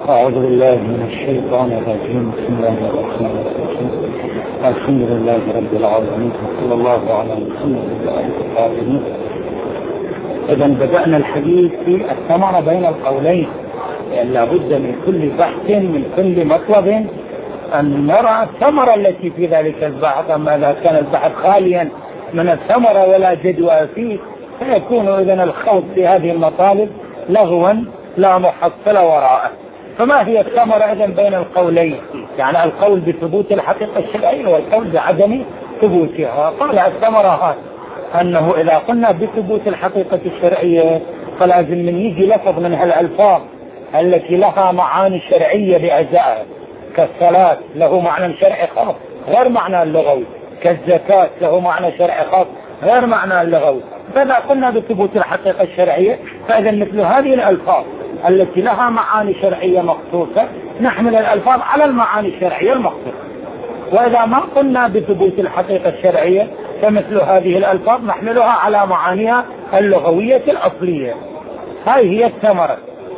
أعوذ بالله من الشيطان الرجيم. بسم الله الرحمن الرحيم. الحمد لله رب العالمين وصلى الله على محمد وآله وصحبه. إذا بدأنا الحديث في الثمرة بين القولين، لأن لابد من كل بحث من كل مطلب أن نرى الثمرة التي في ذلك البحث. أما إذا كان البحث خاليا من الثمرة ولا جدوى فيه فيكون إذن الخوض في هذه المطالب لغوا لا محصل وراءه. فما هي الثمرة إذن بين القولين؟ يعني القول بثبوت الحقيقة الشرعية والقول بعدم ثبوتها. قال الثمرة هذه أنه إذا قلنا بثبوت الحقيقة الشرعية فلازم من يجي لفظ من هالألفاظ التي لها معاني شرعية بأجزائها، كالصلاة له معنى شرعي خاص غير معنى اللغوي، كالزكاة له معنى شرعي خاص غير معنى اللغوي. فإذا قلنا بثبوت الحقيقة الشرعية فإذا مثل هذه الألفاظ التي لها معاني شرعية مخصوصة نحمل الألفاظ على المعاني الشرعية المخصوصة. وإذا ما قلنا بثبوت الحقيقة الشرعية فمثل هذه الألفاظ نحملها على معانيها اللغوية الأصلية. هاي هي الثمرة،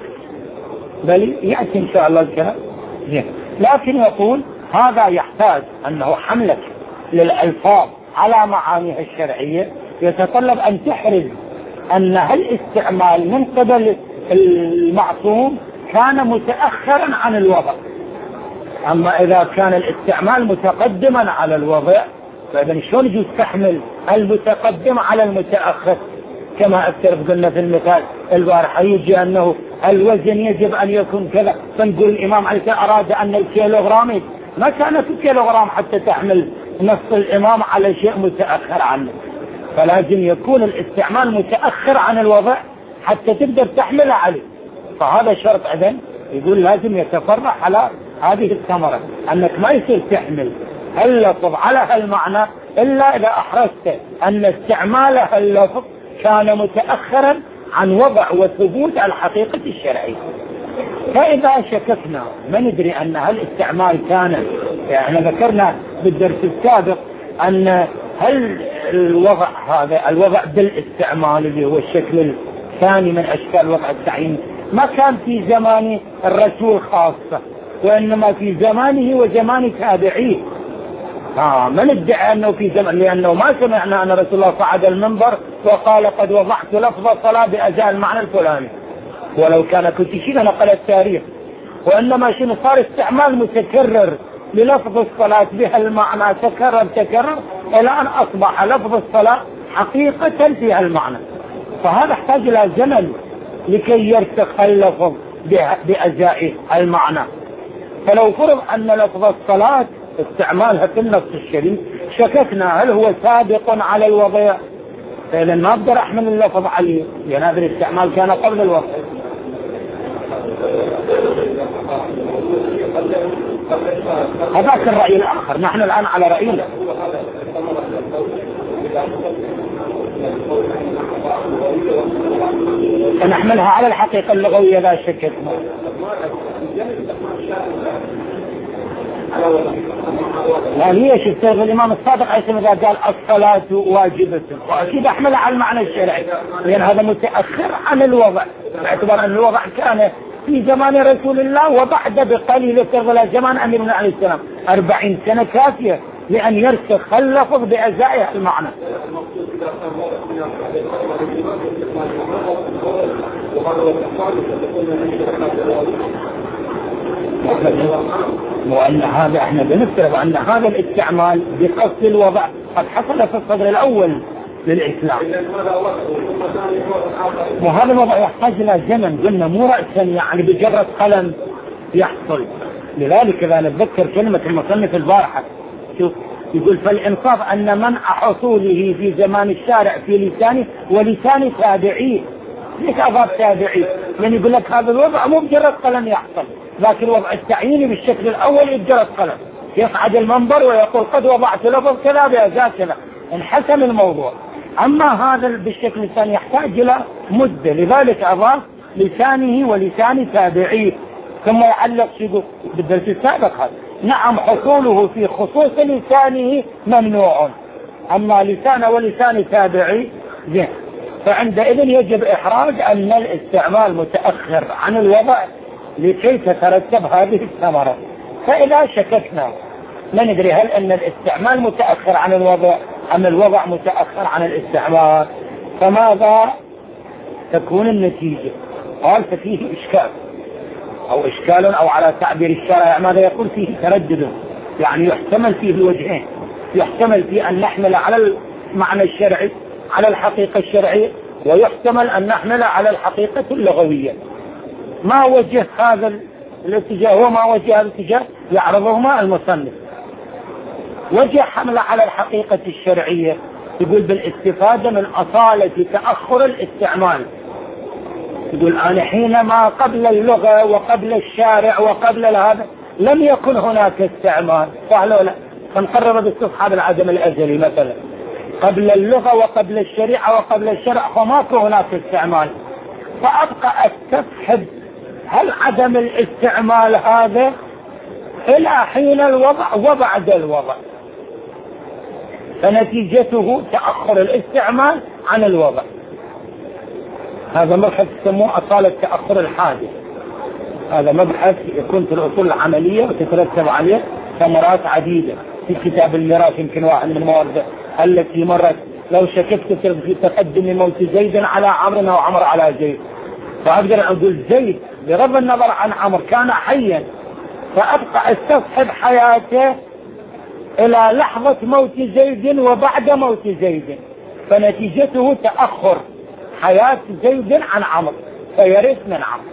بل يأتي إن شاء الله الكلام. لكن يقول هذا يحتاج أنه حملك للألفاظ على معانيها الشرعية يتطلب أن تحرز أن هالاستعمال من قبل المعصوم كان متأخرا عن الوضع. أما إذا كان الاستعمال متقدما على الوضع فإذا شلون يجوز تحمل المتقدم على المتأخر؟ كما أكثر قلنا في المثال البارحة يجي أنه الوزن يجب أن يكون كذا، فنقول الإمام عليه أراد أن الكيلوغرام ما كانت الكيلوغرام حتى تحمل نص الإمام على شيء متأخر عنه. فلازم يكون الاستعمال متأخر عن الوضع حتى تقدر تحمله عليه. فهذا شرط أذن يقول لازم يتفرع على هذه الثمرة، أنك ما يصير تحمل اللفظ على هالمعنى إلا إذا أحرزت أن استعمال اللفظ كان متأخرا عن وضع وثبوت الحقيقة الشرعية. فإذا شككنا ما ندري أن هالاستعمال كان، يعني ذكرنا بالدرس السابق أن هل الوضع هذا الوضع بالاستعمال اللي هو الشكل الثاني من أشكال وضع التعيين ما كان في زمان الرسول خاصة، وإنما في زمانه وزمان تابعيه. ما ندعي أنه في زمن، لأنه ما سمعنا أن رسول الله صعد المنبر وقال قد وضعت لفظ الصلاة بأجزاء المعنى الفلاني، ولو كان كل شيء نقل التاريخ. وإنما شنو صار استعمال متكرر للفظ الصلاة بها المعنى تكرر إلى أن أصبح لفظ الصلاة حقيقة فيها المعنى. فهذا احتاج إلى زمن لكي يرسخ اللفظ بأجزاء المعنى. فلو فرض أن لفظ الصلاة استعمالها في النص الشريف شككنا هل هو سابق على الوضع، فإذا ما أقدر أحمل اللفظ عليه لأن هذا الاستعمال كان قبل الوضع. هذاك الرأي الآخر، نحن الآن على رأينا. فنحملها على الحقيقة اللغوية لا شك. لا ليش السيد الإمام الصادق حيثما قال الصلاة واجبة، وأكيد أحملها على المعنى الشرعي لأن هذا متأخر عن الوضع، باعتبار أن الوضع كان في زمان رسول الله وبعد بقليل في زمان أميرنا عليه السلام 40 سنة كافية لأن يرسخ اللفظ بأجزائها المعنى. وأن هذا احنا بنفترض أن هذا الاستعمال بقصد الوضع قد حصل في الصدر الأول للإسلام، وهذا الوضع يحتاج إلى زمن، قلنا مو رأسا يعني بجرة قلم يحصل. لذلك إذا نتذكر كلمة المصنف البارحة شوف يقول فالإنصاف أن منع حصوله في زمان الشارع في لسانه ولسان تابعيه. ليش أضاف تابعيه؟ لأن يقول لك هذا الوضع مو بجرة قلم يحصل، لكن الوضع التعييني بالشكل الأول بجرة قلم يصعد المنبر ويقول قد وضعت لفظ كذا بأجزاء كذا انحسم الموضوع. أما هذا بالشكل الثاني يحتاج إلى مدة، لذلك أضاف لسانه ولسان تابعيه. ثم يعلق شيء بالدرس السابق هذا نعم حصوله في خصوص لسانه ممنوع، أما لسان ولسان تابعي زين. فعندئذ يجب إحراج أن الاستعمال متأخر عن الوضع لكي تترتب هذه الثمرة. فإذا شككنا لا ندري هل أن الاستعمال متأخر عن الوضع أم الوضع متأخر عن الاستعمال، فماذا تكون النتيجة؟ قال ففيه إشكال أو إشكال، أو على تعبير الشارع ماذا يقول فيه تردد، يعني يحتمل فيه الوجهين، يحتمل فيه أن نحمل على المعنى الشرعي على الحقيقة الشرعية، ويحتمل أن نحمل على الحقيقة اللغوية. ما وجه هذا الاتجاه وما وجه هذا الاتجاه يعرضهما المصنف. وجه حمل على الحقيقة الشرعية يقول بالاستفادة من أصالة تأخر الاستعمال. يقول أنا حينما قبل اللغة وقبل الشارع وقبل هذا لم يكن هناك استعمال، صح ولا لا؟ فنقرر باستصحاب العدم الأزلي مثلا، قبل اللغة وقبل الشريعة وقبل الشرع فماكو هناك استعمال، فأبقى أستصحب هل عدم الاستعمال هذا إلى حين الوضع وبعد الوضع، فنتيجته تأخر الاستعمال عن الوضع. هذا مبحث يسموه أصالة تأخر الحادث. هذا مبحث يكون في الأصول العملية وتترتب عليه ثمرات عديدة. في كتاب الميراث يمكن واحد من الموارد التي مرت لو شككت في تقدم موت زيد على عمرو أو عمرو على زيد، فأقدر أقول زيد بغض النظر عن عمرو كان حيا، فأبقى استصحب حياته إلى لحظة موت زيد وبعد موت زيد، فنتيجته تأخر حياة زيد عن عمرو فيرث من عمرو.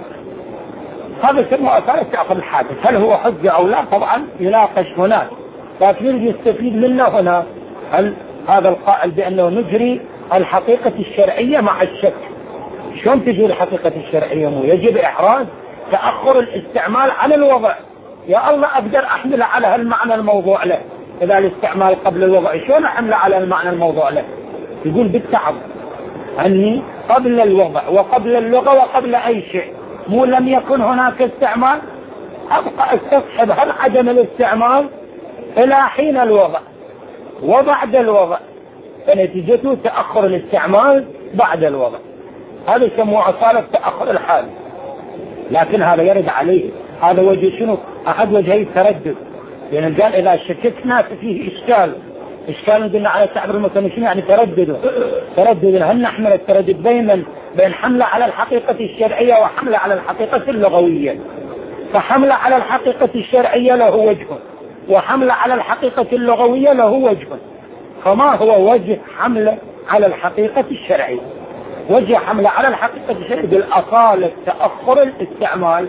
هذا يسمى أصالة تأخر الحادث. هل هو حجة أو لا؟ طبعا يناقش هناك، لكن يستفيد منه هنا هل هذا القائل بأنه نجري الحقيقة الشرعية مع الشك. شلون تجري الحقيقة الشرعية؟ مو يجب إحراز تأخر الاستعمال عن الوضع. يا الله أقدر أحمل على هالمعنى الموضوع له إذا الاستعمال قبل الوضع، شلون أحمل على المعنى الموضوع له؟ يقول بالتعب أني قبل الوضع وقبل اللغة وقبل أي شيء مو لم يكن هناك استعمال، أبقى استصحب هل عدم الاستعمال إلى حين الوضع وبعد الوضع، فنتيجته تأخر الاستعمال بعد الوضع. هذا يسموه أصالة تأخر الحادث. لكن هذا يرد عليه، هذا وجه شنو؟ أحد وجهي التردد، لأن قال إذا شككنا فيه إشكال قلنا على تعبير المصنف شنو يعني تردد. هل نحمل التردد بين حملة على الحقيقة الشرعية وحملة على الحقيقة اللغوية؟ فحملة على الحقيقة الشرعية له وجه، وحملة على الحقيقة اللغوية له وجه. فما هو وجه حملة على الحقيقة الشرعية؟ وجه حملة على الحقيقة الشرعية بالأصالة تأخر الاستعمال.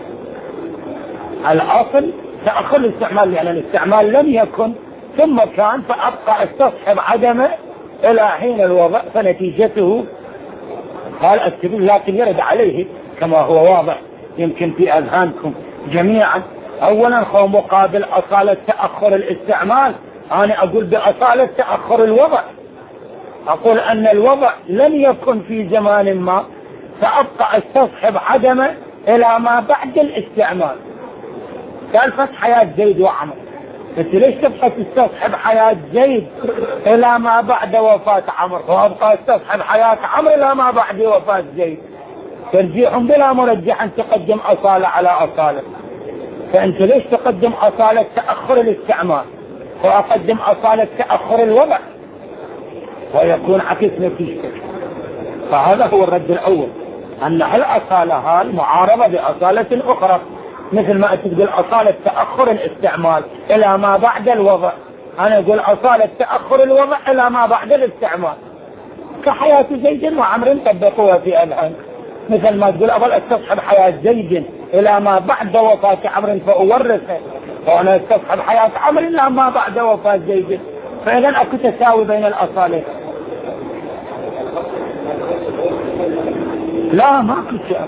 الأصل تأخر الاستعمال، يعني الاستعمال لم يكن ثم كان، فأبقى استصحب عدمه إلى حين الوضع، فنتيجته قال السبيل. لكن يرد عليه كما هو واضح يمكن في أذهانكم جميعا، أولا هو مقابل أصالة تأخر الاستعمال. أنا أقول بأصالة تأخر الوضع، أقول أن الوضع لم يكن في زمان ما، فأبقى استصحب عدمه إلى ما بعد الاستعمال. قال فتح حياة زيد وعمر، انت ليش تبقى تستصحب حياة زيد إلى ما بعد وفاة عمر، وأبقى استصحب حياة عمر إلى ما بعد وفاة زيد؟ ترجيح بلا مرجح أن تقدم أصالة على أصالة. فأنت ليش تقدم أصالة تأخر الاستعمال وأقدم أصالة تأخر الوضع، ويكون عكس نتيجته؟ فهذا هو الرد الأول، أن الأصالة هاي معارضة بأصالة أخرى، مثل ما تقول أصالة تأخر الاستعمال إلى ما بعد الوضع، أنا أقول أصالة تأخر الوضع إلى ما بعد الاستعمال. كحياة زيد وعمر طبقوها في أذهان، مثل ما تقول أظل استصحب حياة زيد إلى ما بعد وفاة عمر فأورثه، وأنا استصحب حياة عمر إلى ما بعد وفاة زيد. فإذا أكو تساوي بين الأصالة؟ لا، ما كنت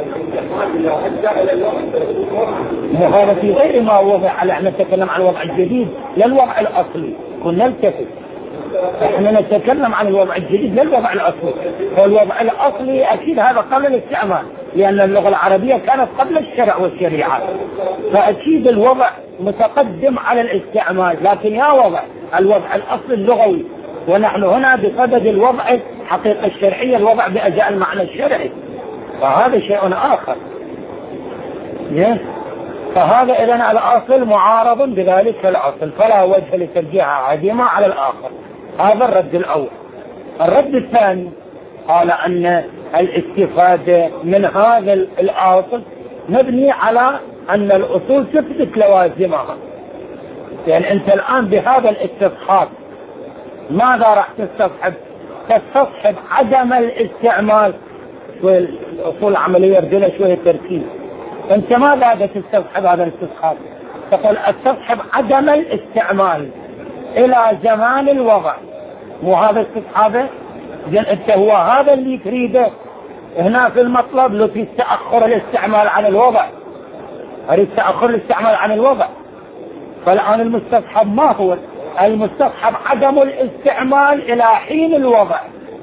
هذا في غير ما وضع. على احنا نتكلم عن الوضع الجديد لا الوضع الأصلي، كنا نلتفت. احنا نتكلم عن الوضع الجديد لا الوضع الأصلي. فالوضع الأصلي أكيد هذا قبل الاستعمال، لأن اللغة العربية كانت قبل الشرع والشريعة، فأكيد الوضع متقدم على الاستعمال. لكن يا وضع الوضع الأصلي اللغوي، ونحن هنا بصدد الوضع حقيقة الشرعية، الوضع بأجزاء المعنى الشرعي، فهذا شيء آخر. فهذا إذن الأصل معارض بذلك الأصل، فلا وجه لترجيح أحدهما على الآخر. هذا الرد الأول. الرد الثاني قال أن الاستفادة من هذا الأصل مبني على أن الأصول تثبت لوازمها. يعني أنت الآن بهذا الاستصحاب ماذا راح تستصحب؟ تستصحب عدم الاستعمال. والأصول العملية يرجلها شوية تركيز. أنت ماذا تستصحب هذا الاستصحاب؟ تقول استصحب عدم الاستعمال إلى زمان الوضع. مو هذا استصحابه؟ أنت هو هذا اللي تريده هنا في المطلب، لو في تأخر الاستعمال عن الوضع، أريد تأخر الاستعمال عن الوضع. فالآن المستصحب ما هو؟ المستصحب عدم الاستعمال إلى حين الوضع،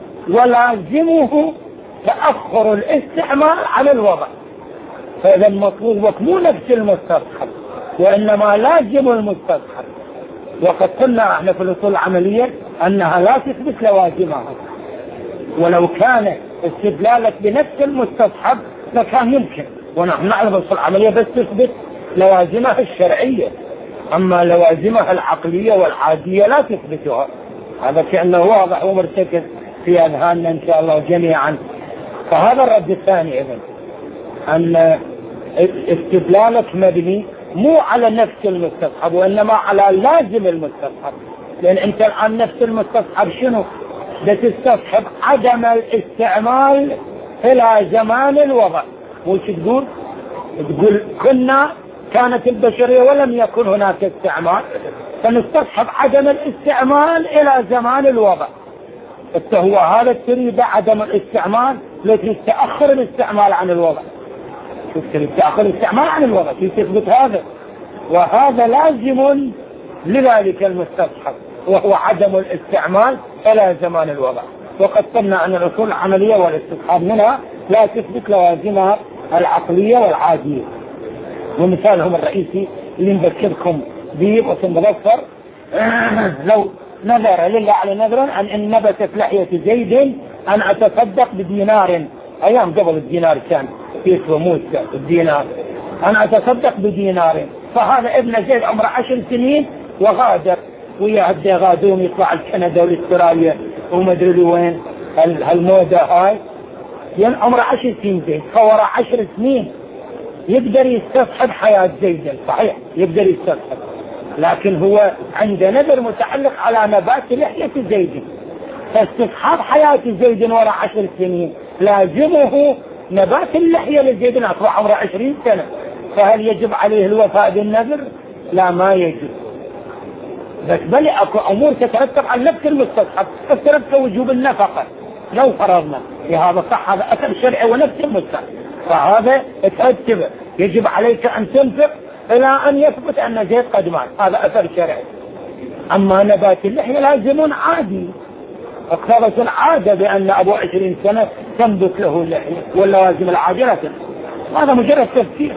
ولازمه تأخر الاستعمال عن الوضع. فإذا المطلوب مو نفس المستصحب، وإنما لازم المستصحب. وقد قلنا احنا في الأصول العملية أنها لا تثبت لوازمها، ولو كان استدلالك بنفس المستصحب لكان يمكن. ونحن نعلم الأصول العملية بس تثبت لوازمها الشرعية، أما لوازمها العقلية والعادية لا تثبتها. هذا كأنه واضح ومرتكز في أذهاننا إن شاء الله جميعا. فهذا الرد الثاني إذن، أن استدلالك مبني مو على نفس المستصحب وإنما على لازم المستصحب. لأن أنت الآن نفس المستصحب شنو؟ بتستصحب عدم الاستعمال إلى زمان الوضع. مو شو تقول؟ تقول كانت البشرية ولم يكن هناك استعمال، فنستصحب عدم الاستعمال إلى زمان الوضع. هو هذا تريد عدم الاستعمال التي تأخر الاستعمال عن الوضع. شوف تأخر الاستعمال عن الوضع تثبت هذا، وهذا لازم لذلك المستصحب، وهو عدم الاستعمال إلى زمان الوضع. وقد قلنا أن الأصول العملية والاستصحاب منها لا تثبت لوازمها العقلية والعادية. ومثالهم الرئيسي اللي نذكركم به وثم بظفر، لو نذر لله على نذرا أن نبتت لحية زيد أن أتصدق بدينار، أيام قبل الدينار كان في رموز الدينار، أن أتصدق بدينار. فهذا ابن زيد عمره 10 سنين وغادر وياه غادون يطلع الكندا والاستراليا ومدري وين هالمودة هاي. يعني عمره 10 سنين زيد، فورا 10 سنين يقدر يستصحب حياة زيد. صحيح يقدر يستصحب، لكن هو عنده نذر متعلق على نبات لحية زيد، فاستصحاب حياة زيد وراء 10 سنين لازمه نبات اللحية لزيد أصبح عمره 20 سنة. فهل يجب عليه الوفاء بالنذر؟ لا، ما يجب. بس بل اكو امور تترتب على نفس المستصحب، تترتب وجوب النفقة لو فرضنا هذا صح، هذا اثر شرعي ونفس المستصحب، فهذا ترتب يجب عليك ان تنفق الى ان يثبت ان زيد قد مات، هذا اثر شرعي. اما نبات اللحية لازم عادي، اقتضت العادة بان ابو 20 سنة تنبت له اللحية، واللوازم العاجلة هذا مجرد تفسير.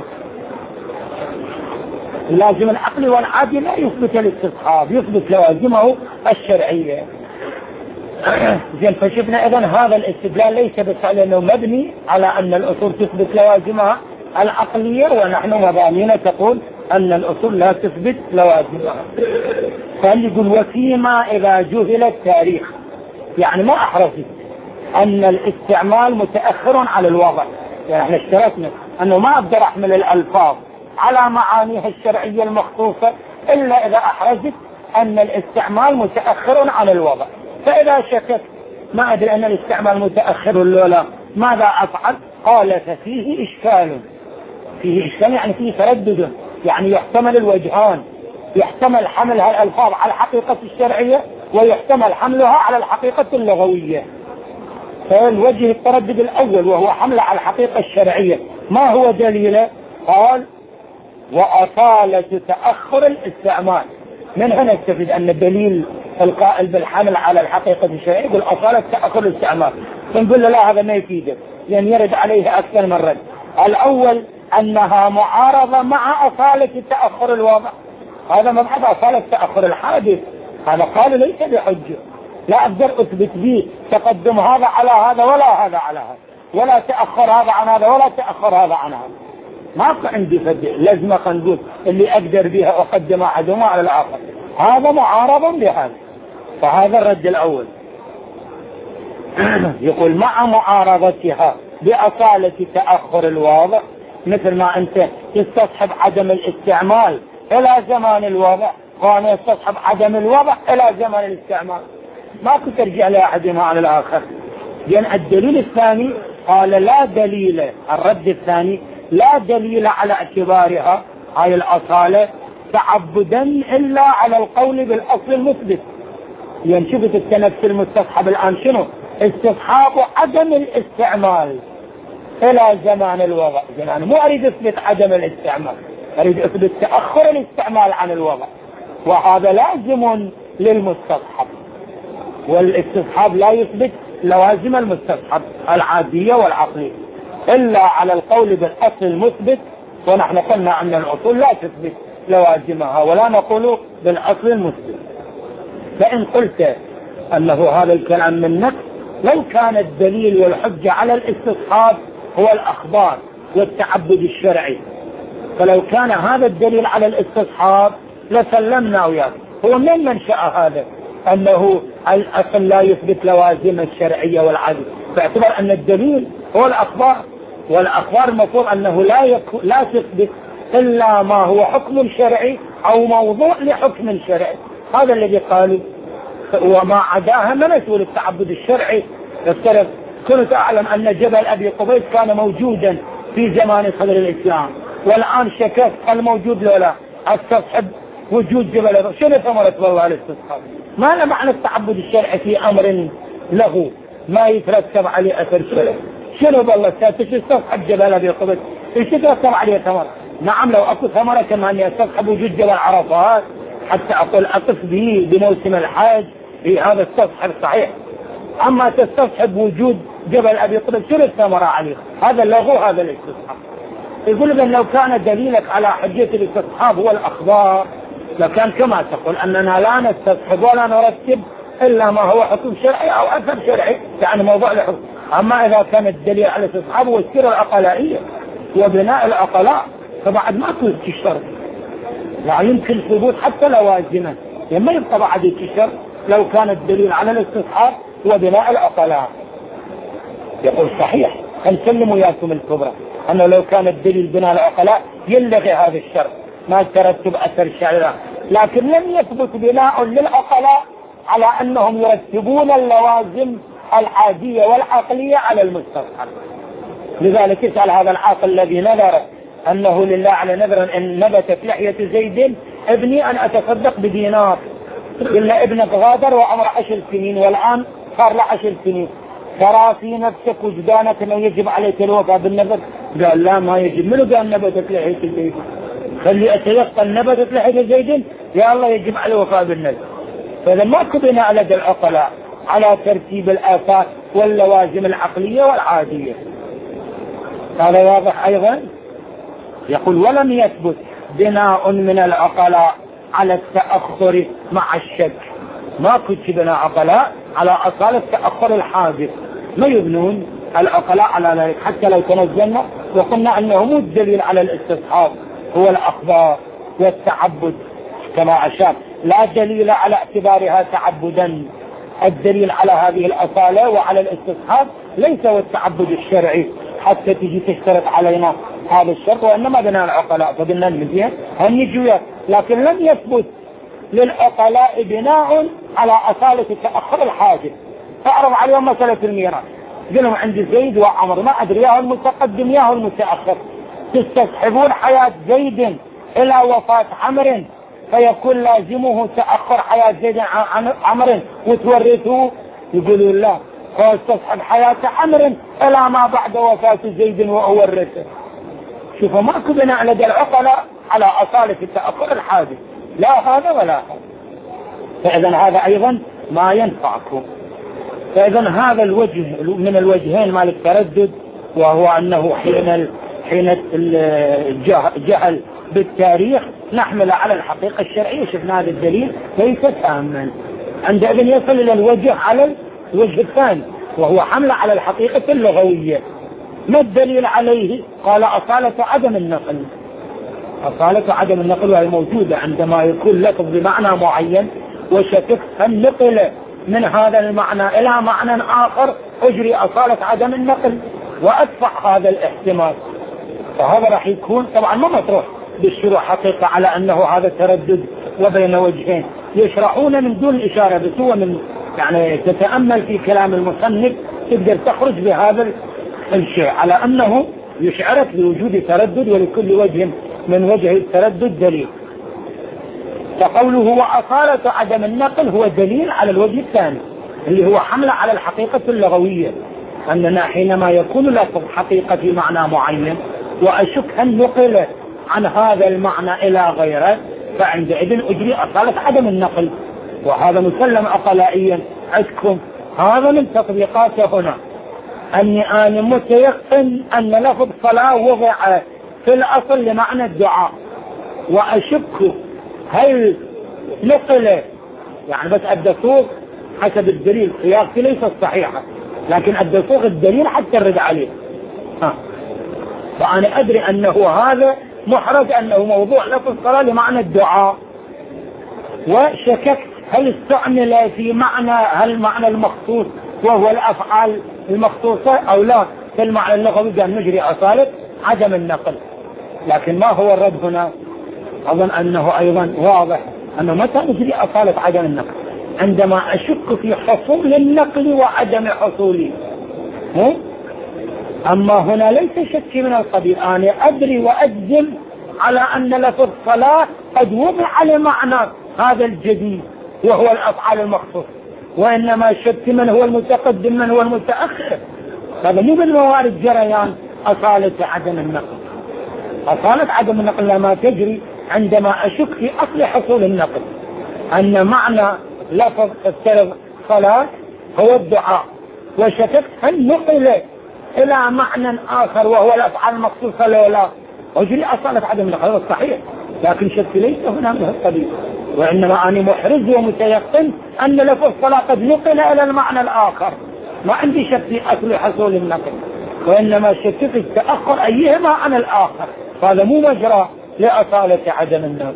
اللازم العقلي والعادي لا يثبت الاستصحاب، يثبت لوازمه الشرعية. زين، فشفنا اذن هذا الاستدلال ليس بس على انه مبني على ان الاصول تثبت لوازمها العقلية، ونحن مبانينا تقول ان الاصول لا تثبت لوازمها. فاللي يقول وفيما اذا جهل التاريخ، يعني ما احرزت ان الاستعمال متأخر على الوضع. يعني احنا اشتركنا انه ما اقدر احمل الالفاظ على معانيها الشرعية المخصوصة إلا إذا أحرزت أن الاستعمال متأخر عن الوضع. فإذا شكت ما أدري أن الاستعمال متأخر ولا ماذا أفعل؟ قال ففيه إشكال. فيه إشكال يعني فيه تردد، يعني يحتمل الوجهان، يحتمل حمل هالألفاظ على الحقيقة الشرعية ويحتمل حملها على الحقيقة اللغوية. فالوجه التردد الأول وهو حمله على الحقيقة الشرعية ما هو دليله؟ قال وأصالة تأخر الاستعمال. من هنا نستفيد أن الدليل القائل بالحمل على الحقيقة الشرعية يقول أصالة تأخر الاستعمال، فنقول له لا، هذا ما يفيدك، لأن يرد عليه أكثر من رد. الأول أنها معارضة مع أصالة تأخر الوضع، هذا مبحث أصالة تأخر الحادث، هذا قال ليس بحجة، لا أقدر أثبت به تقدم هذا على هذا ولا هذا على هذا، ولا تأخر هذا عن هذا ولا تأخر هذا عن هذا. ماكو عندي لازم نقول اللي أقدر بها أقدم أحدهما على الآخر، هذا معارض بهذا. فهذا الرد الأول. يقول مع معارضتها بأصالة تأخر الوضع، مثل ما أنت تستصحب عدم الاستعمال إلى زمان الوضع، وأنا استصحب عدم الوضع إلى زمان الاستعمال، ما كنت ترجع لأحدهما على الآخر. لأن الدليل الثاني قال لا دليل، الرد الثاني لا دليل على اعتبارها هاي الأصالة تعبدا إلا على القول بالأصل المثبت. يعني شفت التنفس المستصحب الآن شنو؟ استصحاب عدم الاستعمال إلى زمان الوضع. يعني مو أريد أثبت عدم الاستعمال، أريد أثبت تأخر الاستعمال عن الوضع، وهذا لازم للمستصحب، والاستصحاب لا يثبت لوازم المستصحب العادية والعقلية إلا على القول بالأصل المثبت. ونحن قلنا أن الأصول لا تثبت لوازمها ولا نقول بالأصل المثبت. فإن قلت أنه هذا الكلام من نفس، لو كان الدليل والحجة على الاستصحاب هو الأخبار والتعبد الشرعي، فلو كان هذا الدليل على الاستصحاب لسلمنا وياه. هو من منشأ هذا أنه الأصل لا يثبت لوازم الشرعية والعدل، فاعتبر أن الدليل هو الأخبار، والأخبار المفروض أنه لا تثبت إلا ما هو حكم شرعي أو موضوع لحكم شرعي. هذا الذي قالوا، وما عداها من مسؤول التعبد الشرعي يفترض. كنت أعلم أن جبل أبي قبيس كان موجودا في زمان صدر الإسلام، والآن شكك هل موجود ولا استصحب وجود جبل أبي. شنو ثمرة والله الاستصحاب؟ ما له معنى التعبد الشرعي في أمر له ما يترتب عليه أثر شرعي. شنو بالله تستصحب جبل أبي قبيس ايش يترتب عليه ثمرة؟ نعم لو أكو ثمرة كما أني استصحب وجود جبل عرفات حتى أقول أقف به بموسم الحج، هذا استصحب صحيح. أما تستصحب وجود جبل أبي قبيس شنو الثمرة عليه؟ هذا اللغو، هذا الاستصحاب. يقول لك لو كان دليلك على حجية الاستصحاب هو الأخبار لكان كما تقول أننا لا نستصحب ولا نرتب إلا ما هو حكم شرعي أو أثر شرعي، يعني موضوع الحكم. أما إذا كان الدليل على الاستصحاب هو السيرة العقلائية وبناء العقلاء، فبعد ما تشتر، لا يمكن ثبوت حتى لوازمه، لما يبقى بعد الشر لو كان الدليل على الاستصحاب وبناء العقلاء. يقول صحيح نسلم وياكم الكبرى أنه لو كان الدليل بناء العقلاء يلغي هذا الشر ما ترتب أثر الشرع، لكن لم يثبت بناء للعقلاء على أنهم يرتبون اللوازم العادية والعقلية على المستصحب. لذلك يسأل هذا العاقل الذي نذر أنه لله على نذرا أن نبت في لحية زيد ابني أن أتصدق بدينار، إلا ابنك غادر وعمر 10 سنين والآن صار له 10 سنين، ترى في نفسك وجدانك أنه يجب عليك الوفاء بالنذر؟ قال لا ما يجب. منو قال نبتت لحية زيد؟ خلي أتيقن نبتت لحية زيد يا الله يجب على الوفاء بالنذر. فإذا ما كبنا لدى العقلاء على ترتيب الآفات واللوازم العقلية والعادية. هذا واضح أيضا. يقول ولم يثبت بناء من العقلاء على التأخر مع الشك. ما كنت بناء عقلاء على أصالة تأخر الحادث، ما يبنون العقلاء على ذلك حتى لو تنزلنا وقلنا أنه مو الدليل على الاستصحاب هو الأخبار والتعبد كما أشار، لا دليل على اعتبارها تعبدا. الدليل على هذه الأصالة وعلى الاستصحاب ليس هو التعبد الشرعي حتى تجي تشترط علينا هذا الشرط، وإنما بناء العقلاء فقلنا المزيان هنجوية. لكن لم يثبت للعقلاء بناء على أصالة تأخر الحاجة. فأعرض عليهم مسألة الميراث، قلهم عند زيد وعمر ما أدري ياهو المتقدم ياهو المتأخر، تستصحبون حياة زيد إلى وفاة عمر فيكون لازمه تأخر حياة زيد عن عمر وتورثوه؟ يقولوا لا، فاستصحب حياة عمر إلى ما بعد وفاة زيد وورثه. شوفوا ماكو بناء لدى العقلاء على أصالة التأخر الحادث، لا هذا ولا هذا. فإذا هذا أيضا ما ينفعكم. فإذا هذا الوجه من الوجهين مال التردد، وهو أنه حين الجهل بالتاريخ نحمل على الحقيقة الشرعية. شفنا هذا الدليل ليس تاما، عندئذ يصل إلى الوجه على الوجه الثاني وهو حمل على الحقيقة اللغوية. ما الدليل عليه؟ قال أصالة عدم النقل. أصالة عدم النقل وهي موجودة عندما يكون لفظ بمعنى معين وشكك هل نقل من هذا المعنى إلى معنى آخر، أجري أصالة عدم النقل وأدفع هذا الاحتمال. فهذا راح يكون طبعا ما مطروح بالشروع حقيقة على أنه هذا تردد وبين وجهين، يشرحون من دون إشارة، بس هو من يعني تتأمل في كلام المصنف تقدر تخرج بهذا الشيء على أنه يشعرك بوجود تردد، ولكل وجه من وجه التردد دليل. فقوله وأصالة عدم النقل هو دليل على الوجه الثاني اللي هو حمله على الحقيقة اللغوية، أننا حينما يكون لفظ حقيقة في معنى معين وأشك هل نقل عن هذا المعنى إلى غيره، فعندئذ أجري أصالة عدم النقل. وهذا مسلم عقلائيا عندكم. هذا من تطبيقاته هنا أني أنا متيقن أن لفظ صلاة وضع في الأصل لمعنى الدعاء، وأشك هل نقل يعني بس الدسوق حسب الدليل سياقتي ليست صحيحة، لكن الدسوق الدليل حتى الرد عليه. فأنا أدري أنه هذا محرج أنه موضوع لفظ صلاة لمعنى الدعاء، وشككت هل استعمل في معنى هل معنى المخصوص وهو الأفعال المخصوصة أو لا في المعنى اللغوي، كان نجري أصالة عدم النقل. لكن ما هو الرد هنا؟ أظن أنه أيضا واضح أنه متى نجري أصالة عدم النقل؟ عندما أشك في حصول النقل وعدم حصوله. أما هنا ليس شك من القبيل أنا أدري وأجزم على أن لفظ صلاة قد وضع لمعنى هذا الجديد وهو الأفعال المخصوص، وإنما شك من هو المتقدم من هو المتأخر. هذا مو بالموارد جريان أصالة عدم النقل. أصالة عدم النقل لما تجري عندما أشك في أصل حصول النقل، أن معنى لفظ صلاة هو الدعاء، وشككت هل نقل إلى معنى آخر وهو الأفعال المخصوصة له لا، أجري أصالة عدم النقل. هذا صحيح، لكن شك ليس هنا من القبيل، وإنما أنا محرز ومتيقن أن لفظ صلاة قد نقل إلى المعنى الآخر، ما عندي شك في أصل حصول النقل، وإنما شك في التأخر أيهما عن الآخر. هذا مو مجرى لأصالة عدم النقل.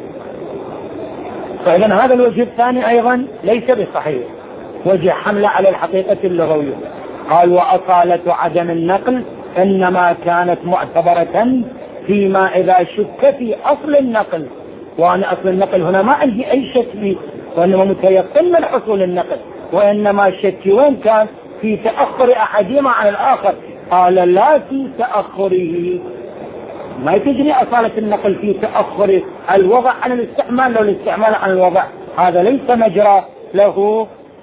فإذا هذا الوجه الثاني أيضا ليس بصحيح، وجه حملة على الحقيقة اللغوية. قال وأصالة عدم النقل إنما كانت معتبرة فيما إذا شك في أصل النقل، وأنا أصل النقل هنا ما عندي أي شك فيه، وإنما متيقن من حصول النقل، وإنما الشك وين كان؟ في تأخر أحدهما عن الآخر. قال لا في تأخره، ما تجري أصالة النقل في تأخر الوضع عن الاستعمال لو الاستعمال عن الوضع، هذا ليس مجرى له.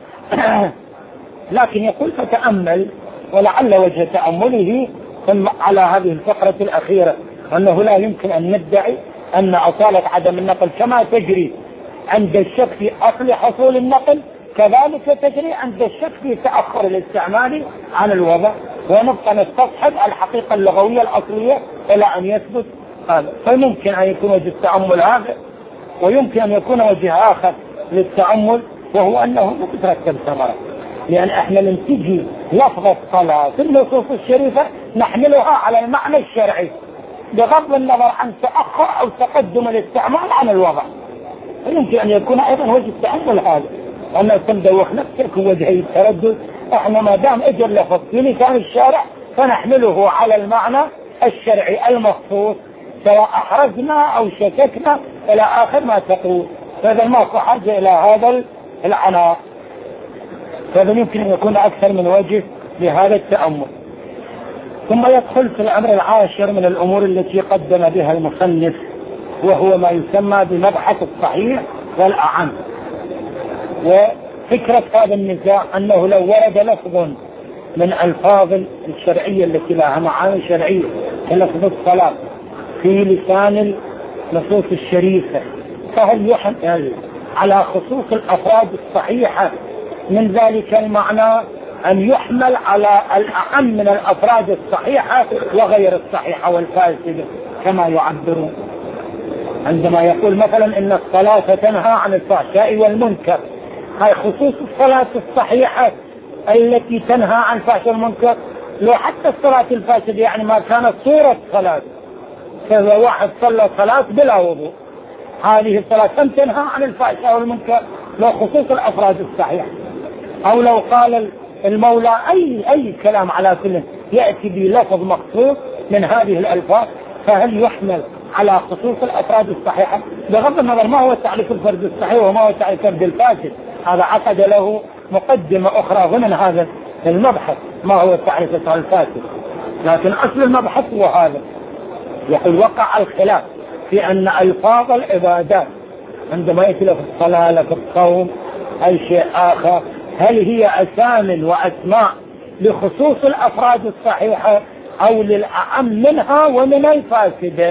لكن يقول فتأمل، ولعل وجه تأمله على هذه الفقرة الأخيرة أنه لا يمكن أن ندعي أن أصالة عدم النقل كما تجري عند الشك في أصل حصول النقل كذلك تجري عند الشك في تأخر الاستعمال عن الوضع، ونبقى نستصحب الحقيقة اللغوية الأصلية إلى أن يثبت هذا. فممكن أن يكون وجه التأمل هذا، ويمكن أن يكون وجه آخر للتأمل، وهو أنه مترتب ثمرة، لأن احنا ننتجي لفظ الصلاة في النصوص الشريفة نحملها على المعنى الشرعي بغض النظر عن تأخر أو تقدم الاستعمال عن الوضع. يمكن أن يكون أيضا وجه التأمل هذا، أن تندوخ نفسك وجهي التردد. احنا ما دام اجى اللفظ في لسان الشارع فنحمله على المعنى الشرعي المخصوص، سواء أحرزنا أو شككنا إلى آخر ما تقول. فإذا ماكو حاجة إلى هذا العناء. فإذا يمكن أن يكون أكثر من وجه لهذا التأمل. ثم يدخل في الأمر العاشر من الأمور التي قدم بها المصنف، وهو ما يسمى بمبحث الصحيح والأعم. وفكرة هذا النزاع أنه لو ورد لفظ من ألفاظ الشرعية التي لها معاني شرعية كلفظ الصلاة في لسان النصوص الشريفة، فهل يحمل على خصوص الأفراد الصحيحة من ذلك المعنى أن يحمل على الأعم من الأفراد الصحيحة وغير الصحيحة والفاسدة كما يعبرون، عندما يقول مثلا إن الصلاة تنهى عن الفحشاء والمنكر، هاي خصوص الصلاة الصحيحة التي تنهى عن الفحشاء والمنكر، لو حتى الصلاة الفاسدة يعني ما كانت صورة صلاة، فإذا واحد صلى صلاة بلا وضوء هذه الصلاة هم تنهى عن الفحشاء والمنكر لو خصوص الأفراد الصحيح، أو لو قال المولى أي كلام على كله يأتي بلفظ مخصوص من هذه الألفاظ، فهل يحمل على خصوص الأفراد الصحيحة؟ بغض النظر ما هو تعريف الفرد الصحيح وما هو تعريف الفرد الفاسد، هذا عقد له مقدمة أخرى ضمن هذا المبحث ما هو تعريف الفاسد، لكن أصل المبحث هو هذا. يقول وقع الخلاف في أن ألفاظ العبادات عندما يتلف الصلاة لك الصوم أي شيء آخر هل هي أسام وأسماء لخصوص الأفراد الصحيحة أو للأعم منها ومن الفاسدة.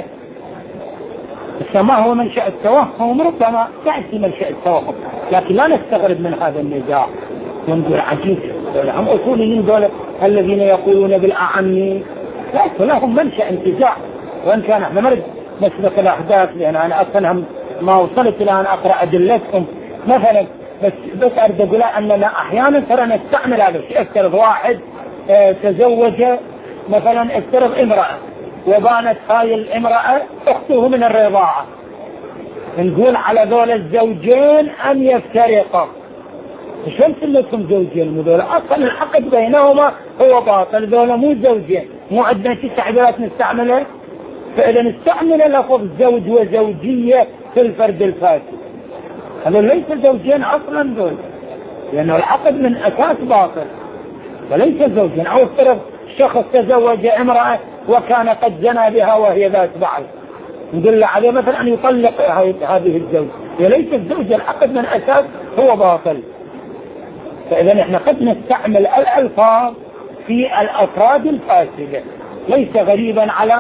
ما هو منشأ التوهم؟ ربما يأتي منشأ التوهم، لكن لا نستغرب من هذا النزاع ونقول عجيب هم أصوليين دول الذين يقولون بالأعم ليس لهم منشأ انتزاع، وإن كان احنا مرد نسبق الأحداث لأن أنا أصلا ما وصلت إلى أن أقرأ أدلتهم مثلا، بس أريد أقول أننا أحيانا ترى نستعمل هذا الشيء. افترض واحد تزوج مثلا، افترض امرأة وبانت هاي الامرأة أخته من الرضاعة، نقول على ذول الزوجين أن يفترقا. شلون سميتهم زوجين؟ ذول أصلا العقد بينهما هو باطل، ذول مو زوجين، مو عندنا شيء تعبيرات نستعمله. فإذا نستعمل لفظ زوج وزوجية في الفرد الفاسد، هذا ليس زوجين أصلا ذول، لأنه العقد من أساس باطل وليس زوجين. أو افترض شخص تزوج امرأة وكان قد زنى بها وهي ذات بعل، نقول له عليه مثلا أن يطلق هذه الزوج، وليس الزوج، العقد من أساس هو باطل. فإذا احنا قد نستعمل الألفاظ في الأفراد الفاسدة، ليس غريبا على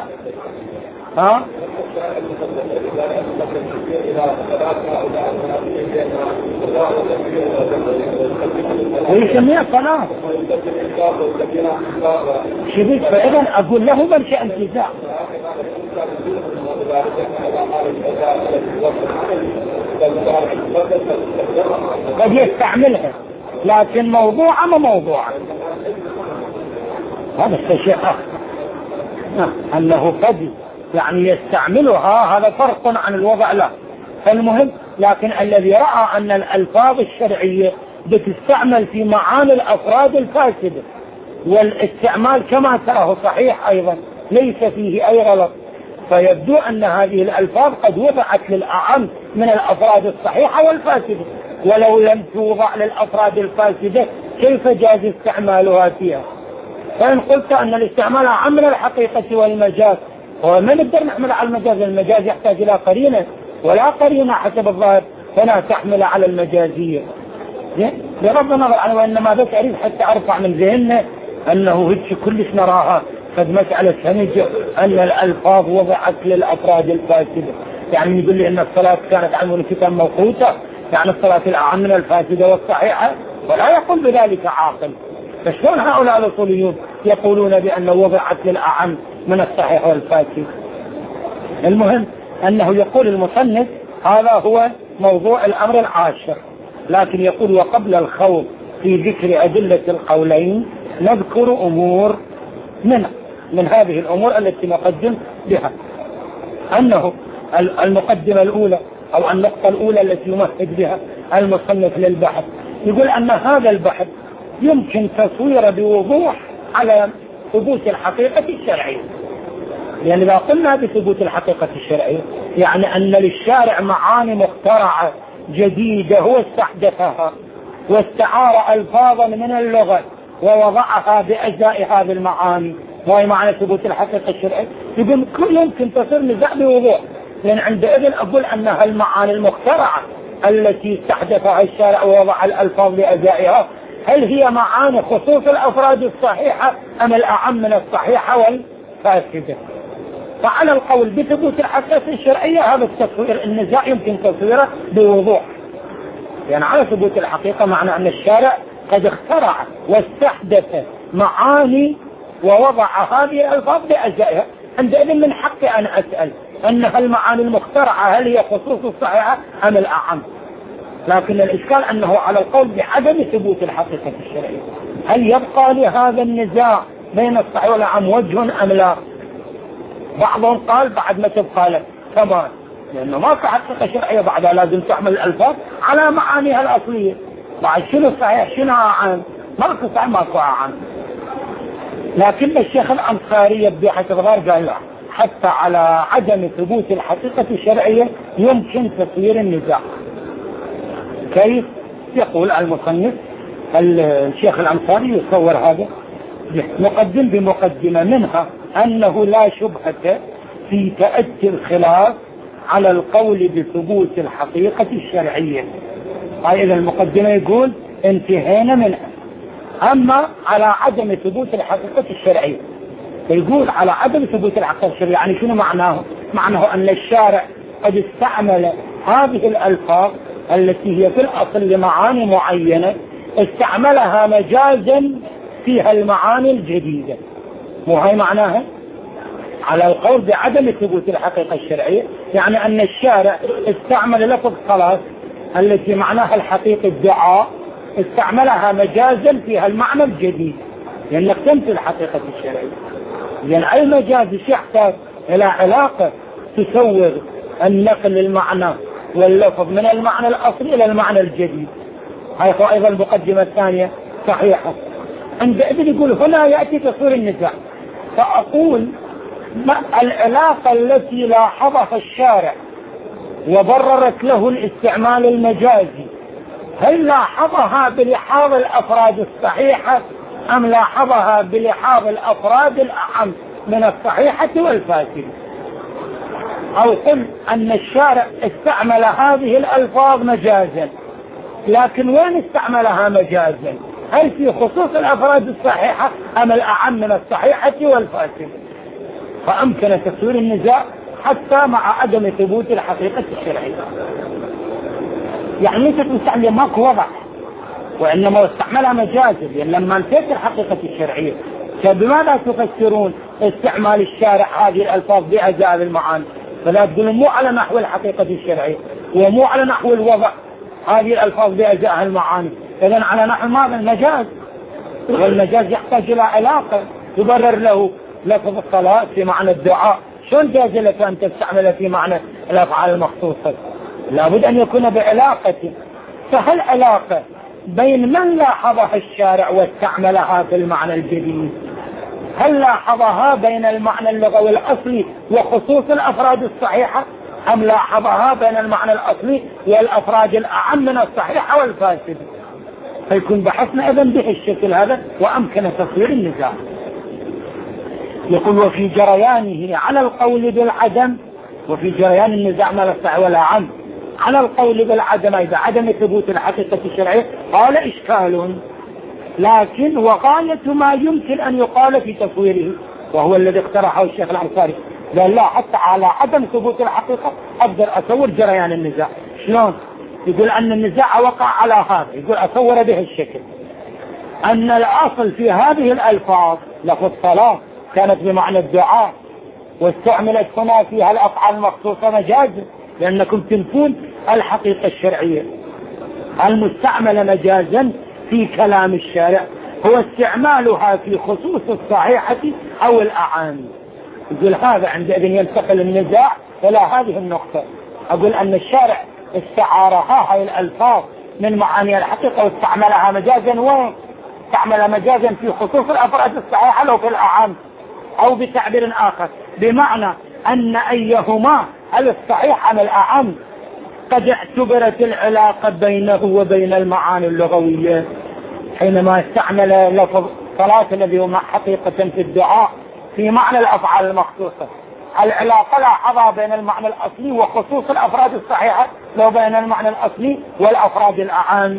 ويسميها صلاة شبيك. فإذا أقول له منشأ انتزاع. قد يستعملها لكن موضوع ما موضوع، هذا الشيء أنه قد يعني يستعملها، هذا فرق عن الوضع له. فالمهم لكن الذي رأى أن الألفاظ الشرعية بتستعمل في معاني الأفراد الفاسدة والاستعمال كما تراه صحيح أيضا ليس فيه أي غلط، فيبدو أن هذه الألفاظ قد وضعت للأعم من الأفراد الصحيحة والفاسدة، ولو لم توضع للأفراد الفاسدة كيف جاز استعمالها فيها؟ فإن قلت أن الاستعمال أعم من الحقيقة والمجاز، وما نقدر نحمل على المجاز، المجاز يحتاج إلى قرينة ولا قرينة حسب الظاهر فلا تحمل على المجازية. بغض النظر عنه، وإنما بس أريد حتى أرفع من ذهننا أنه هيك كلش نراها قد مسألة سنجة أن الألفاظ وضعت للأفراد الفاسدة، يعني يقول لي أن الصلاة كانت عن الكتاب موقوتة، يعني الصلاة الأعم من الفاسدة والصحيحة، ولا يقول بذلك عاقل. فشلون هؤلاء الأصوليون يقولون بأن وضعت للأعم من الصحيح والفاسد؟ المهم أنه يقول المصنف هذا هو موضوع الأمر العاشر، لكن يقول وقبل الخوض في ذكر أدلة القولين نذكر أمور من هذه الأمور التي نقدم بها. أنه المقدمة الأولى أو النقطة الأولى التي يمهد بها المصنف للبحث، يقول أن هذا البحث يمكن تصويره بوضوح على ثبوت الحقيقة الشرعية. لأن إذا قلنا بثبوت الحقيقة الشرعية يعني أن للشارع معاني مخترعة جديدة هو استحدثها واستعار ألفاظا من اللغة ووضعها بأجزاء هذه المعاني، وهي معنى ثبوت الحقيقة الشرعية. يقول كل يمكن تصير نزاع بوضوح، لأن عندئذ أقول أنها المعاني المخترعة التي استحدثها الشارع ووضع الألفاظ بأجزائها هل هي معاني خصوص الأفراد الصحيحة أم الأعم من الصحيحة والفاسدة؟ فعلى القول بثبوت الحقيقة الشرعية هذا التصوير النزاع يمكن تصويره بوضوح، يعني على ثبوت الحقيقة معنى أن الشارع قد اخترع واستحدث معاني ووضع هذه الألفاظ بأجزائها. عندئذ من حقي أن أسأل أنها المعاني المخترعة هل هي خصوص الصحيحة أم الأعم؟ لكن الإشكال أنه على القول بعدم ثبوت الحقيقة الشرعية. هل يبقى لهذا النزاع بين الصحيح والأعم وجه أم لا؟ بعضهم قال بعد ما تبقى له كمان، لأنه ما في حقيقة شرعية بعدها، لازم تحمل الألفاظ على معانيها الأصلية. بعد شنو صحيح شنو أعم؟ ماكو صحيح ماكو أعم. لكن الشيخ الأنصاري يبدو حسب غير قال لا، حتى على عدم ثبوت الحقيقة الشرعية يمكن تطوير النزاع. كيف؟ يقول المصنف الشيخ الأنصاري يصور هذا، نقدم بمقدمة منها أنه لا شبهة في تأتي الخلاف على القول بثبوت الحقيقة الشرعية. إذا المقدمة يقول انتهينا منها. أما على عدم ثبوت الحقيقة الشرعية، يقول على عدم ثبوت الحقيقة الشرعية يعني شنو معناه؟ معناه أن الشارع قد استعمل هذه الألفاظ التي هي في الأصل لمعاني معينة، استعملها مجازا فيها المعاني الجديدة. مو هاي معناها؟ على القول بعدم ثبوت الحقيقة الشرعية يعني أن الشارع استعمل لفظ خلاص التي معناها الحقيقة الدعاء، استعملها مجازا فيها المعنى الجديد، لأنك تنفي الحقيقة الشرعية. لأن أي مجاز يحتاج إلى علاقة تسوغ النقل المعنى واللفظ من المعنى الأصلي إلى المعنى الجديد. هاي أيضا المقدمة الثانية صحيحة. عندئذ يقول هنا يأتي تصوير النزاع. فأقول العلاقة التي لاحظها الشارع وبررت له الاستعمال المجازي، هل لاحظها بلحاظ الأفراد الصحيحة أم لاحظها بلحاظ الأفراد الأعم من الصحيحة والفاسدة؟ أو قل أن الشارع استعمل هذه الألفاظ مجازا، لكن وين استعملها مجازا؟ هل في خصوص الأفراد الصحيحة أم الأعم من الصحيحة والفاسدة؟ فأمكن تصوير النزاع حتى مع عدم ثبوت الحقيقة الشرعية. يعني ليست مستعملة ماكو وضع، وإنما استعملها مجازا، لأن لما انتهت الحقيقة الشرعية فبماذا تفسرون استعمال الشارع هذه الألفاظ بأجزاء المعاني؟ فلا تقولون مو على نحو الحقيقة الشرعية ومو على نحو الوضع هذه الألفاظ بأجزاء المعاني، إذن على نحو ماذا؟ المجاز. والمجاز يحتاج إلى علاقة تبرر له لفظ الصلاة في معنى الدعاء، شلون جاز لك أن تستعمل في معنى الأفعال المخصوصة؟ لابد أن يكون بعلاقة. فهل علاقة بين من لاحظها الشارع واستعملها في المعنى الجديد؟ هل لاحظها بين المعنى اللغوي الأصلي وخصوص الأفراد الصحيحة أم لاحظها بين المعنى الأصلي والأفراد الأعم من الصحيحة والفاسدة؟ فيكون بحثنا إذن به الشكل هذا وأمكن تصوير النزاع. يقول وفي جريانه على القول بالعدم، وفي جريان النزاع ما الصحيح والأعم على القول بالعدم إذا عدم ثبوت الحقيقة الشرعية قال إشكال، لكن وغاية ما يمكن أن يقال في تصويره، وهو الذي اقترحه الشيخ الأنصاري، قال لا حتى على عدم ثبوت الحقيقة أقدر أصور جريان النزاع. شلون؟ يقول أن النزاع وقع على هذا، يقول أصور به الشكل أن الأصل في هذه الألفاظ لفظ الصلاة كانت بمعنى الدعاء، واستعملت هنا فيها الأفعال المخصوصة مجازا، لأنكم تنفون الحقيقة الشرعية. المستعملة مجازا في كلام الشارع هو استعمالها في خصوص الصحيحة أو الأعام. يقول هذا عندئذ ينتقل النزاع إلى هذه النقطة. أقول أن الشارع استعارها هاي الألفاظ من معاني الحقيقة واستعملها مجازا، وين استعمل مجازا في خصوص الأفراد الصحيحة أو في الأعام، أو بتعبير آخر بمعنى أن أيهما هل الصحيح أم الأعم قد اعتبرت العلاقة بينه وبين المعاني اللغوية حينما استعمل لفظ صلاة الذي هو حقيقة في الدعاء في معنى الأفعال المخصوصة. العلاقة لاحظها بين المعنى الأصلي وخصوص الأفراد الصحيحة لو بين المعنى الأصلي والأفراد الأعام،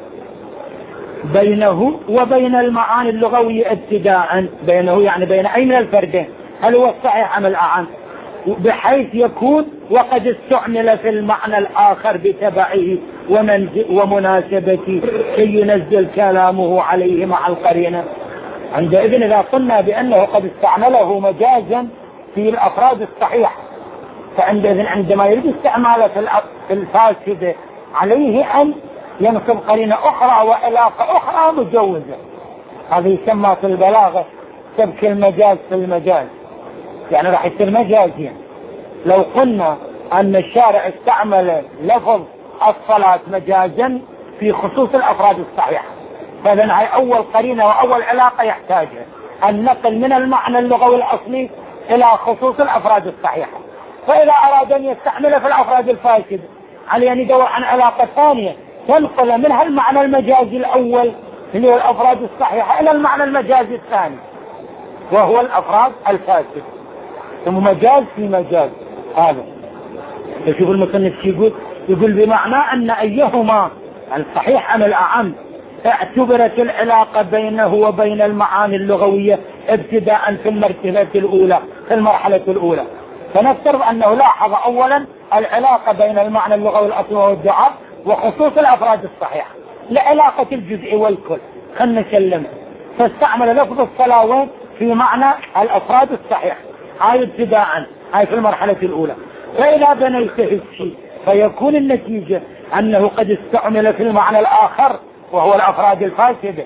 بينه وبين المعاني اللغوية ابتداء، بينه يعني بين أي من الفردين، هل هو الصحيح أم الأعم، بحيث يكون وقد استعمل في المعنى الآخر بتبعه ومناسبته كي ينزل كلامه عليه مع القرينة. عندئذ إذا قلنا بأنه قد استعمله مجازا في الأفراد الصحيحة، فعندئذ عندما يريد استعماله في الفاسدة عليه أن ينصب قرينة أخرى وعلاقة أخرى مجوزة. هذا يسمى في البلاغة تبكي المجاز في المجاز، يعني راح يصير مجازيا. لو قلنا أن الشارع استعمل لفظ الصلاة مجازا في خصوص الأفراد الصحيحة، فإذا هي أول قرينة وأول علاقة يحتاجها النقل من المعنى اللغوي الأصلي إلى خصوص الأفراد الصحيحة. فإذا أراد أن يستعمل في الأفراد الفاسدة عليه أن يدور عن علاقة ثانية تنقل منها المعنى المجازي الأول اللي هو الأفراد الصحيحة إلى المعنى المجازي الثاني وهو الأفراد الفاسدة، ثم مجاز في مجاز. هذا يشوف المصنف يقول بمعنى أن أيهما الصحيح أم الأعم اعتبرت العلاقة بينه وبين المعاني اللغوية ابتداء في المرتبة الأولى في المرحلة الأولى. فنفترض أنه لاحظ أولا العلاقة بين المعنى اللغوي الأصلي والدعاء وخصوص الأفراد الصحيحة لعلاقة الجزء والكل، خلنا نسلم، فاستعمل لفظ الصلاة في معنى الأفراد الصحيحة، هاي ابتداء، هاي في المرحلة الأولى. فإذا بنيته الشيء فيكون النتيجة أنه قد استعمل في المعنى الآخر وهو الأفراد الفاسدة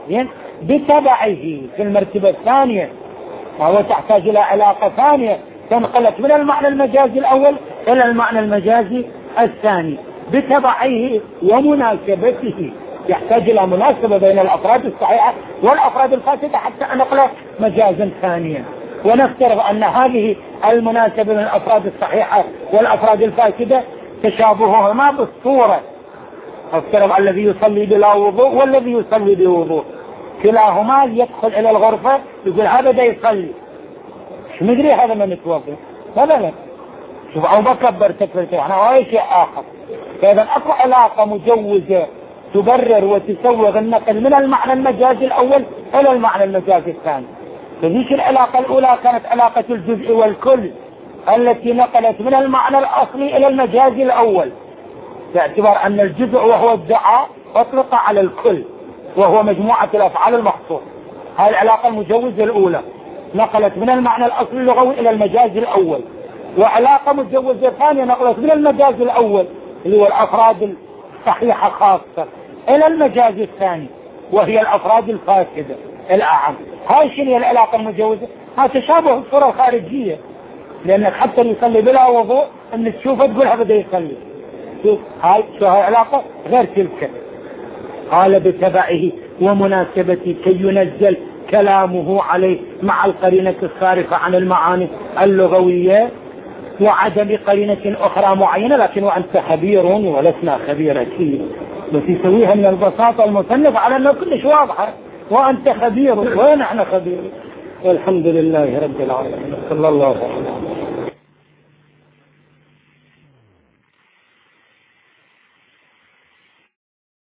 بتبعه في المرتبة الثانية، وهو تحتاج إلى علاقة ثانية تنقلت من المعنى المجازي الأول إلى المعنى المجازي الثاني بتبعه ومناسبته، يحتاج إلى مناسبة بين الأفراد الصحيحة والأفراد الفاسدة حتى نقله مجازا ثانيا. ونفترض أن هذه المناسبة من الأفراد الصحيحة والأفراد الفاسدة تشابههما بالصورة، افترض الذي يصلي بلا وضوء والذي يصلي بوضوء كلاهما يدخل إلى الغرفة يقول هذا دا يصلي، مش مدري هذا من يتوضأ، لا شوف أبو بكر برتكلته احنا وأي شيء آخر. فإذا أكو علاقة مجوزة تبرر وتسوغ النقل من المعنى المجازي الأول إلى المعنى المجازي الثاني. فذيك العلاقة الأولى كانت علاقة الجزء والكل التي نقلت من المعنى الأصلي إلى المجازي الأول، باعتبار أن الجزء وهو الدعاء أطلق على الكل وهو مجموعة الأفعال المخصوصة. هذه العلاقة المجوزة الأولى نقلت من المعنى الأصلي اللغوي إلى المجازي الأول. وعلاقة مجوزة ثانية نقلت من المجازي الأول اللي هو الأفراد الصحيحة خاصة إلى المجازي الثاني وهي الأفراد الفاسدة الأعم. هاي شنو العلاقة المجوزة؟ ها تشابه الصورة الخارجية، لأنك حتى يصلي بلا وضوء أن تشوفه تقول هذا بده يصلي. هاي علاقة غير تلك. قال بتبعه ومناسبته كي ينزل كلامه عليه مع القرينة الصارفة عن المعاني اللغوية وعدم قرينة أخرى معينة. لكن وأنت خبير ولسنا خبيرتين، بس يسويها من البساطة المصنف على أنه كلش واضحة، وأنت خبير ونحن خبير. والحمد لله رب العالمين، صلى الله عليه وسلم.